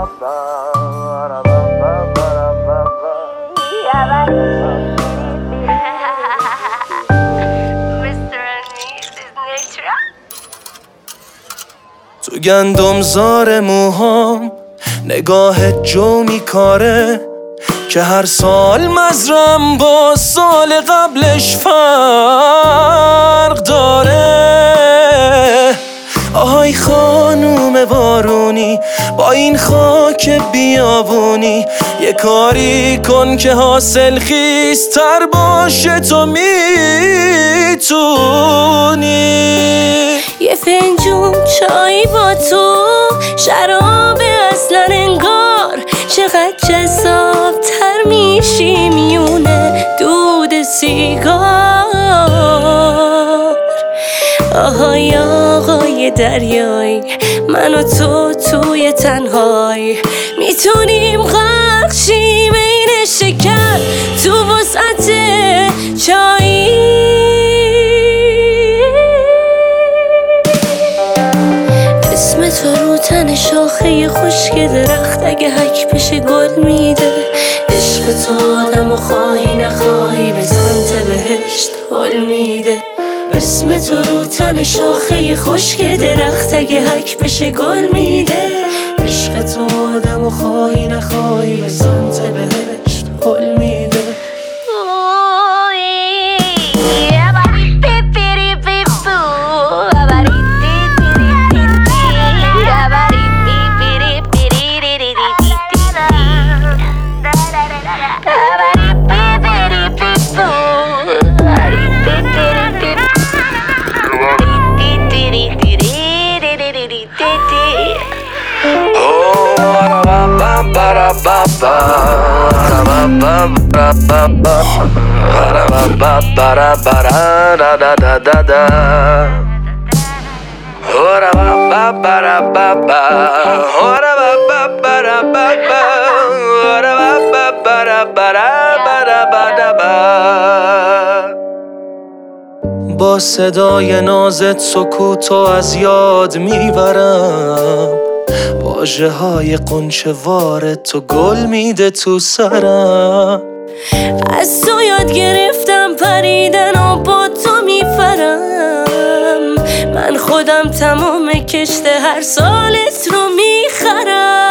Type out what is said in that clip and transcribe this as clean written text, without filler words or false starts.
تو گندمزار موهام نگاه جو میکاره که هر سال مزرم با سال قبلش فرق داره. آهای خانوم بارونی با این خاک بیابونی، یه کاری کن که حاصل خیزتر باشه، تو میتونی. یه فنجون چای با تو، شراب اصلا انگار، چقدر جذاب‌تر میشی میونه دود سیگار. آهای آقای دریایی، من و تو توی تنهایی، میتونیم غرق شیم این شکر تو وسعت چایی. اسم تو رو تن شاخه خشک درخت، اگه حک بشه گل میده. عشق تو آدم و خواهی نخواهی به سمت بهشت حل میده. اسم تو رو تن شاخه خشک درخت، اگه حک بشه گل میده. عشق تو آدم و خواهی نخواهی به سمت بهشت حل میده. با صدای نازت سکوتو از یاد میبرم، واژه های قنچه‌وار تو گل میده تو سرم. از تو یاد گرفتم پریدن و با تو میفرم، من خودم تمام کشت هر سالت رو میخرم.